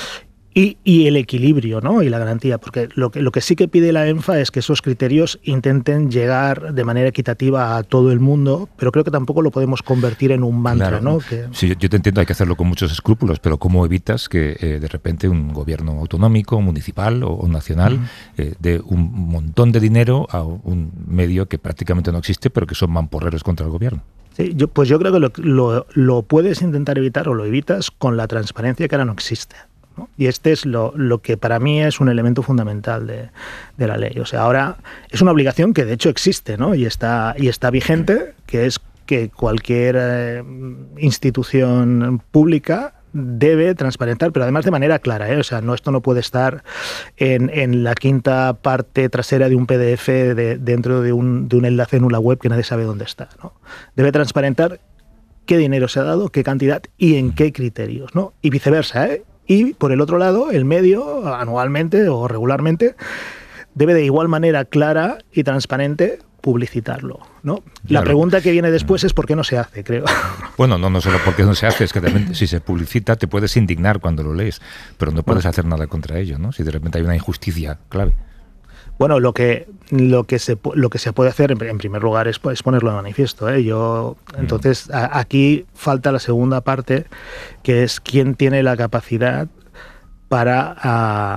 y, y el equilibrio, ¿no?, y la garantía, porque lo que, lo que sí que pide la ENFA es que esos criterios intenten llegar de manera equitativa a todo el mundo, pero creo que tampoco lo podemos convertir en un mantra, Claro. ¿no? Que, Sí, yo- yo te entiendo, hay que hacerlo con muchos escrúpulos, pero ¿cómo evitas que eh, de repente un gobierno autonómico, municipal o, o nacional Ujú. eh, dé un montón de dinero a un medio que prácticamente no existe, pero que son mamporreros contra el gobierno? Sí, yo, pues yo creo que lo, lo, lo puedes intentar evitar o lo evitas con la transparencia que ahora no existe, ¿no? Y este es lo, lo que para mí es un elemento fundamental de, de la ley. O sea, ahora es una obligación que de hecho existe, ¿no?, y está, y está vigente, que es que cualquier eh, institución pública debe transparentar, pero además de manera clara, ¿eh? O sea, no, esto no puede estar en, en la quinta parte trasera de un P D F de, dentro de un, de un enlace en una web que nadie sabe dónde está, ¿no? Debe transparentar qué dinero se ha dado, qué cantidad y en qué criterios, ¿no? Y viceversa, ¿eh? Y por el otro lado, el medio, anualmente o regularmente, debe de igual manera clara y transparente publicitarlo, ¿no? La Claro. pregunta que viene después es por qué no se hace, creo. Bueno, no, no solo porque no se hace, es que de repente, si se publicita te puedes indignar cuando lo lees, pero no puedes hacer nada contra ello, ¿no? Si de repente hay una injusticia clave. Bueno, lo que lo que se lo que se puede hacer en, en primer lugar es, es ponerlo de manifiesto, ¿eh? Yo entonces a, aquí falta la segunda parte, que es quién tiene la capacidad para a,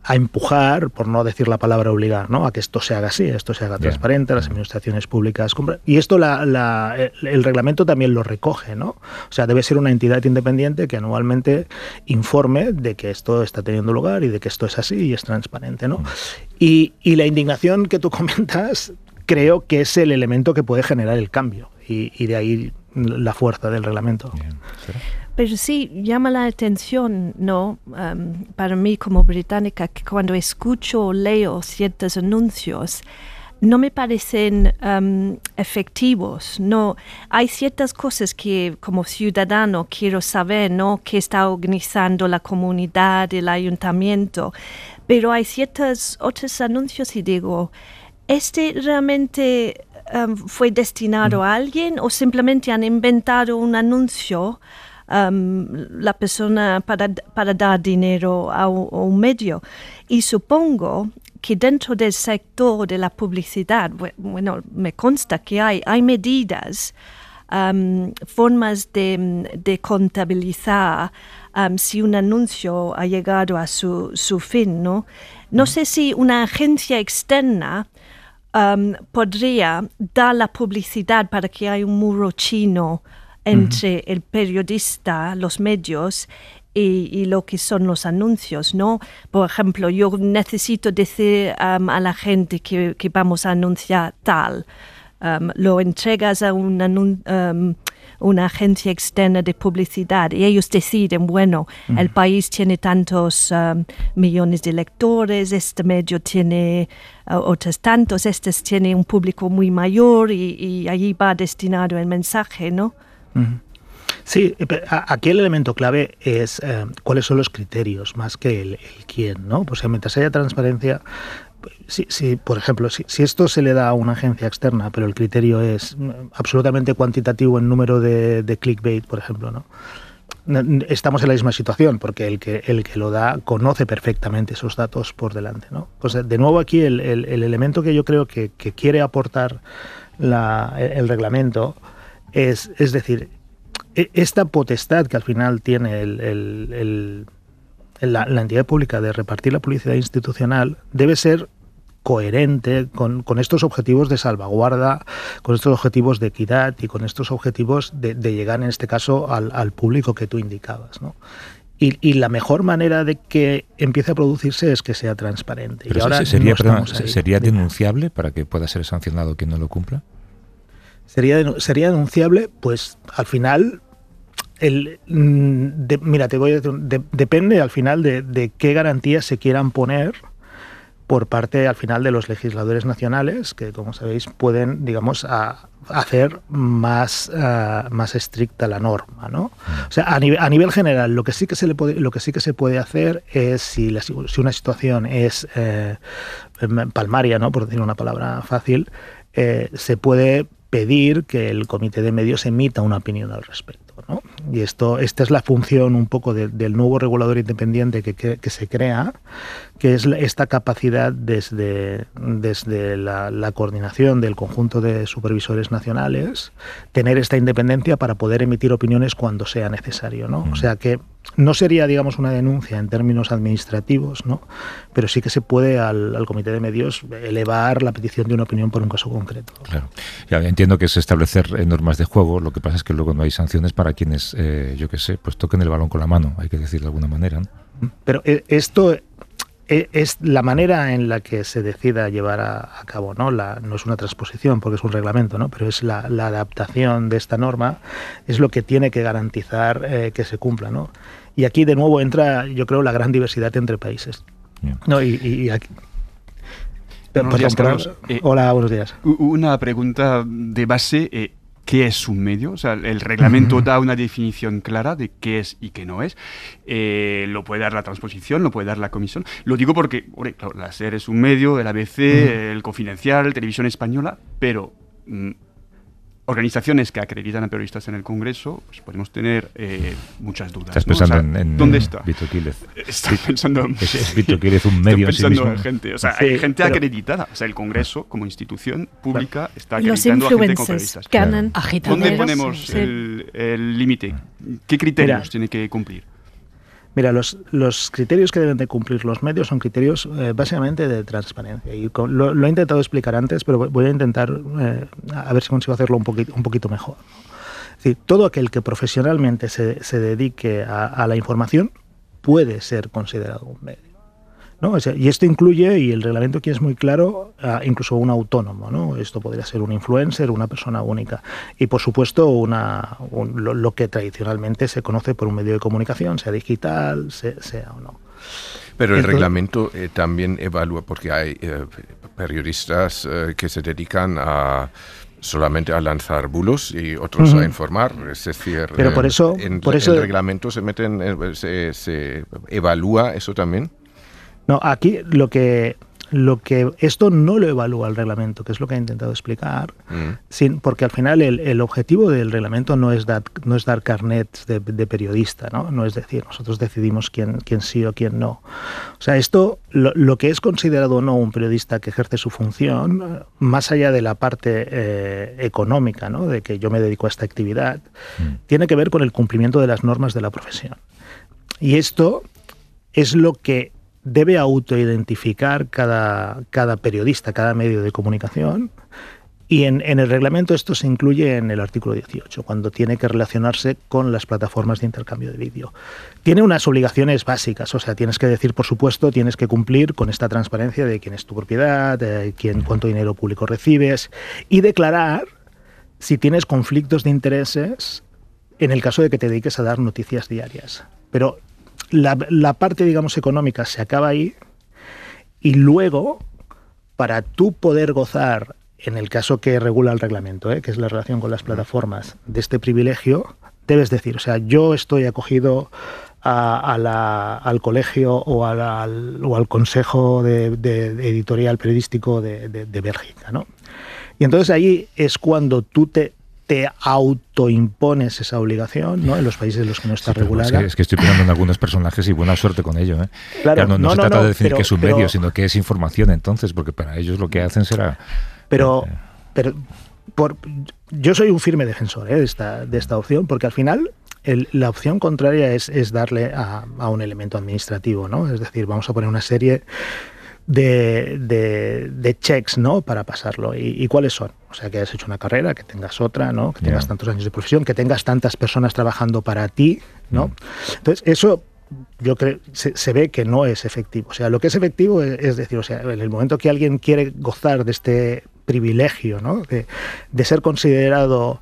a empujar, por no decir la palabra obligar, ¿no? A que esto se haga así, esto se haga yeah. transparente, las administraciones públicas compran. Y esto la, la, el, el reglamento también lo recoge, ¿no? O sea, debe ser una entidad independiente que anualmente informe de que esto está teniendo lugar y de que esto es así y es transparente, ¿no? Y, y la indignación que tú comentas creo que es el elemento que puede generar el cambio y, y de ahí la fuerza del reglamento. Bien. ¿Sí? Pero sí, llama la atención, ¿no? Um, para mí como británica, que cuando escucho o leo ciertos anuncios, no me parecen um, efectivos, ¿no? Hay ciertas cosas que como ciudadano quiero saber, ¿no? Qué está organizando la comunidad, el ayuntamiento, pero hay ciertos otros anuncios y digo, ¿este realmente um, fue destinado mm. a alguien o simplemente han inventado un anuncio Um, la persona para, para dar dinero a un, a un medio? Y supongo que dentro del sector de la publicidad, bueno, me consta que hay, hay medidas, um, formas de, de contabilizar um, si un anuncio ha llegado a su, su fin, ¿no? No sé si una agencia externa um, podría dar la publicidad para que haya un muro chino entre uh-huh. el periodista, los medios y, y lo que son los anuncios, ¿no? Por ejemplo, yo necesito decir um, a la gente que, que vamos a anunciar tal. Um, lo entregas a una, um, una agencia externa de publicidad y ellos deciden, bueno, uh-huh. el país tiene tantos um, millones de lectores, este medio tiene uh, otros tantos, este tiene un público muy mayor y, y allí va destinado el mensaje, ¿no? Sí, aquí el elemento clave es eh, cuáles son los criterios más que el, el quién, ¿no? Pues mientras haya transparencia, si, si por ejemplo, si, si esto se le da a una agencia externa, pero el criterio es absolutamente cuantitativo en número de, de clickbait, por ejemplo, ¿no? Estamos en la misma situación porque el que el que lo da conoce perfectamente esos datos por delante, ¿no? Pues de nuevo aquí el, el, el elemento que yo creo que, que quiere aportar la, el, el reglamento Es, es decir, esta potestad que al final tiene el, el, el, la, la entidad pública de repartir la publicidad institucional debe ser coherente con, con estos objetivos de salvaguarda, con estos objetivos de equidad y con estos objetivos de, de llegar, en este caso, al, al público que tú indicabas, ¿no? Y, y la mejor manera de que empiece a producirse es que sea transparente. Pero y ahora sería, no perdón, ahí, ¿sería denunciable para que pueda ser sancionado quien no lo cumpla? Sería, sería denunciable, pues al final, el, de, mira, te voy a decir, de, depende al final de, de qué garantías se quieran poner por parte al final de los legisladores nacionales, que como sabéis pueden, digamos, a, hacer más, uh, más estricta la norma, ¿no? O sea, a nivel, a nivel general, lo que sí que se le puede, lo que sí que se puede hacer es si, la, si una situación es eh, palmaria, ¿no? Por decir una palabra fácil, eh, se puede pedir que el comité de medios emita una opinión al respecto, ¿no? Y esto, esta es la función un poco de, del nuevo regulador independiente que, que, que se crea, que es esta capacidad desde, desde la, la coordinación del conjunto de supervisores nacionales, tener esta independencia para poder emitir opiniones cuando sea necesario, ¿no? O sea que no sería, digamos, una denuncia en términos administrativos, ¿no? Pero sí que se puede al, al comité de medios elevar la petición de una opinión por un caso concreto. Claro. Ya entiendo que es establecer normas de juego, lo que pasa es que luego no hay sanciones para quienes, eh, yo qué sé, pues toquen el balón con la mano, hay que decir de alguna manera, ¿no? Pero esto es la manera en la que se decida llevar a, a cabo, ¿no? La, no es una transposición porque es un reglamento, ¿no? Pero es la, la adaptación de esta norma, es lo que tiene que garantizar eh, que se cumpla, ¿no? Y aquí de nuevo entra, yo creo, la gran diversidad entre países. Yeah. No, y, y aquí... Buenos días, Carlos. Eh, Hola, buenos días. Una pregunta de base. Eh, ¿Qué es un medio? O sea, el reglamento uh-huh. da una definición clara de qué es y qué no es. Eh, lo puede dar la transposición, lo puede dar la comisión. Lo digo porque, hombre, claro, la SER es un medio, el A B C, uh-huh. el Confidencial, Televisión Española, pero mm, organizaciones que acreditan a periodistas en el Congreso, pues podemos tener eh, muchas dudas. Estás pensando, ¿no? O sea, en, en ¿dónde está? Vito Quílez. Estoy pensando... Es, es Vito Quílez un medio en sí mismo. En gente. O sea, sí, hay gente pero... acreditada. O sea, el Congreso, como institución pública, claro. está acreditando a gente como periodistas. Ganan ¿Dónde ponemos sí. el límite? ¿Qué criterios Mira, tiene que cumplir? Mira, los, los criterios que deben de cumplir los medios son criterios eh, básicamente de transparencia. Y con, lo, lo he intentado explicar antes, pero voy a intentar eh, a ver si consigo hacerlo un poquito, un poquito mejor. Es decir, todo aquel que profesionalmente se, se dedique a, a la información puede ser considerado un medio, ¿no? O sea, y esto incluye, y el reglamento aquí es muy claro, uh, incluso un autónomo, ¿no? Esto podría ser un influencer, una persona única. Y por supuesto, una, un, lo, lo que tradicionalmente se conoce por un medio de comunicación, sea digital, sea, sea o no. Pero el Entonces, reglamento eh, también evalúa, porque hay eh, periodistas eh, que se dedican a solamente a lanzar bulos y otros uh-huh. a informar, es decir, pero por eso, en por eso, el reglamento se meten, se, se evalúa eso también. No, aquí lo que lo que esto no lo evalúa el reglamento, que es lo que he intentado explicar, mm. sin, porque al final el, el objetivo del reglamento no es dar, no es dar carnets de, de periodista, ¿no? No es decir, nosotros decidimos quién, quién sí o quién no. O sea, esto, lo, lo que es considerado o no un periodista que ejerce su función, más allá de la parte eh, económica, ¿no? De que yo me dedico a esta actividad, mm. tiene que ver con el cumplimiento de las normas de la profesión. Y esto es lo que debe autoidentificar cada, cada periodista, cada medio de comunicación, y en, en el reglamento esto se incluye en el artículo dieciocho, cuando tiene que relacionarse con las plataformas de intercambio de vídeo. Tiene unas obligaciones básicas, o sea, tienes que decir, por supuesto, tienes que cumplir con esta transparencia de quién es tu propiedad, de quién, cuánto dinero público recibes, y declarar si tienes conflictos de intereses en el caso de que te dediques a dar noticias diarias. Pero La, la parte, digamos, económica se acaba ahí, y luego, para tú poder gozar, en el caso que regula el reglamento, ¿eh? que es la relación con las plataformas, de este privilegio, debes decir, o sea, yo estoy acogido a, a la, al colegio o, a la, al, o al consejo de, de, de editorial periodístico de, de, de Bélgica, ¿no? Y entonces ahí es cuando tú te... te autoimpones esa obligación, ¿no? En los países en los que no está sí, regulada. Es que, es que estoy pensando en algunos personajes y buena suerte con ello, ¿eh? Claro, claro, no, no, no se no, trata no, de decir pero, que es un pero, medio, sino que es información entonces, porque para ellos lo que hacen será... Pero, eh, pero por, yo soy un firme defensor ¿eh? de, esta, de esta opción, porque al final el, la opción contraria es, es darle a, a un elemento administrativo, ¿no? Es decir, vamos a poner una serie de, de, de checks, ¿no? Para pasarlo. ¿Y, ¿Y cuáles son? O sea, que hayas hecho una carrera, que tengas otra, ¿no? Que tengas yeah. tantos años de profesión, que tengas tantas personas trabajando para ti, ¿no? Mm. Entonces, eso yo creo se, se ve que no es efectivo. O sea, lo que es efectivo es, es decir, o sea, en el momento que alguien quiere gozar de este privilegio, ¿no? De, de ser considerado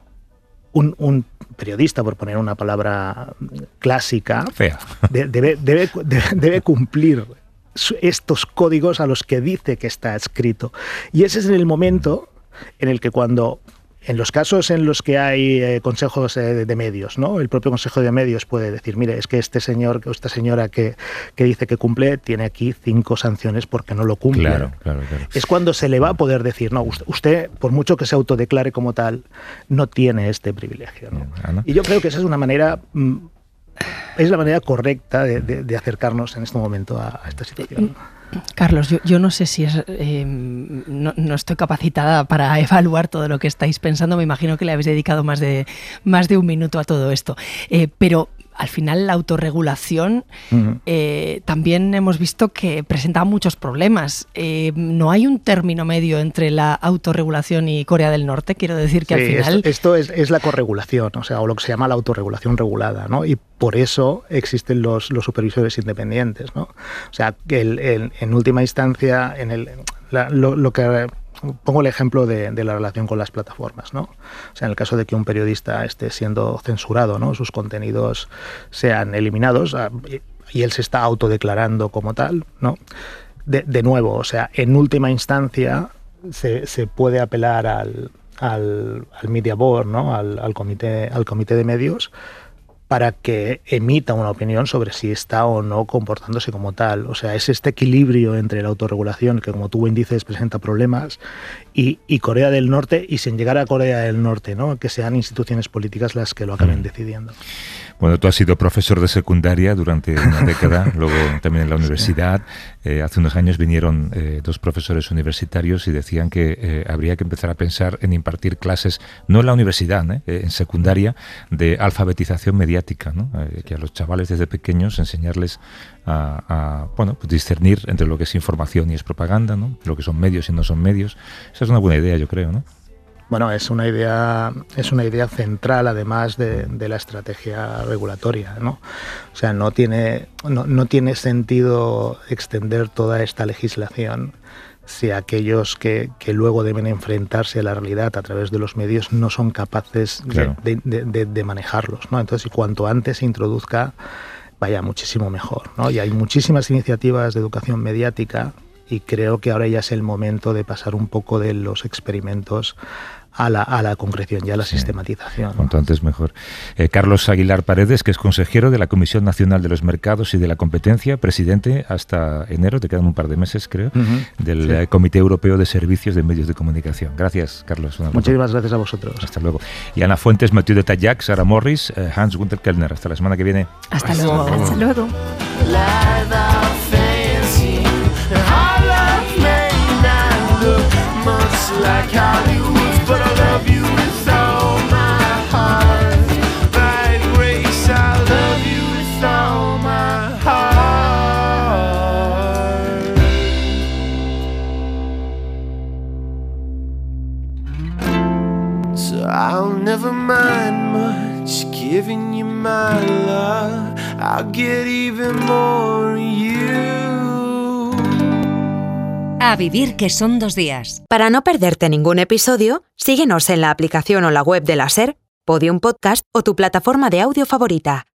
un, un periodista, por poner una palabra clásica, fea, de, debe, debe, debe, debe cumplir estos códigos a los que dice que está escrito. Y ese es el momento en el que cuando, en los casos en los que hay eh, consejos eh, de medios, ¿no? El propio consejo de medios puede decir, mire, es que este señor o esta señora que, que dice que cumple tiene aquí cinco sanciones porque no lo cumple. Claro, claro, claro. Es cuando se le va a poder decir, no, usted, usted por mucho que se autodeclare como tal, no tiene este privilegio, ¿no? Ana. Y yo creo que esa es una manera... Mm, es la manera correcta de, de, de acercarnos en este momento a, a esta situación. Carlos, yo, yo no sé si es... Eh, no, no estoy capacitada para evaluar todo lo que estáis pensando. Me imagino que le habéis dedicado más de, más de un minuto a todo esto. Eh, pero al final la autorregulación uh-huh. eh, también hemos visto que presenta muchos problemas. Eh, ¿No hay un término medio entre la autorregulación y Corea del Norte? Quiero decir que sí, al final... Esto, esto es, es la corregulación, o sea, o lo que se llama la autorregulación regulada, ¿no? Y por eso existen los, los supervisores independientes, ¿no? O sea, que el, el, en última instancia, en el, la, lo, lo que... Pongo el ejemplo de, de la relación con las plataformas, ¿no? O sea, en el caso de que un periodista esté siendo censurado, ¿no? Sus contenidos sean eliminados y él se está autodeclarando como tal, ¿no? De, de nuevo, o sea, en última instancia se, se puede apelar al, al, al Media Board, ¿no? Al, al, comité, al comité de medios, para que emita una opinión sobre si está o no comportándose como tal. O sea, es este equilibrio entre la autorregulación, que como tú bien dices presenta problemas, y, y Corea del Norte, y sin llegar a Corea del Norte, ¿no? Que sean instituciones políticas las que lo acaben decidiendo. Bueno, tú has sido profesor de secundaria durante una década, luego también en la universidad. Eh, hace unos años vinieron eh, dos profesores universitarios y decían que eh, habría que empezar a pensar en impartir clases, no en la universidad, ¿eh? en secundaria, de alfabetización mediática, ¿no? Eh, que a los chavales desde pequeños enseñarles a, a bueno, pues discernir entre lo que es información y es propaganda, ¿no? Lo que son medios y no son medios. Esa es una buena idea, yo creo, ¿no? Bueno, es una idea, es una idea central, además de, de la estrategia regulatoria, ¿no? O sea, no tiene, no, no tiene sentido extender toda esta legislación si aquellos que, que luego deben enfrentarse a la realidad a través de los medios no son capaces Claro. de, de, de, de manejarlos, ¿no? Entonces, y cuanto antes se introduzca, vaya, muchísimo mejor, ¿no? Y hay muchísimas iniciativas de educación mediática y creo que ahora ya es el momento de pasar un poco de los experimentos a la, a la concreción y a la Sí. sistematización, ¿no? Cuanto antes mejor. Eh, Carlos Aguilar Paredes, que es consejero de la Comisión Nacional de los Mercados y de la Competencia, presidente hasta enero, te quedan un par de meses creo, Ujú, del sí. eh, Comité Europeo de Servicios de Medios de Comunicación. Gracias, Carlos. Un abrazo. Muchísimas gracias a vosotros. Hasta luego. Y Ana Fuentes, Mathieu de Tallac, Sara Morris, eh, Hans Gunther Kellner. Hasta la semana que viene. Hasta luego. Hasta luego. So I'll never mind much giving you my love. I'll get even more of you. A vivir que son dos días. Para no perderte ningún episodio, síguenos en la aplicación o la web de la SER, Podium Podcast o tu plataforma de audio favorita.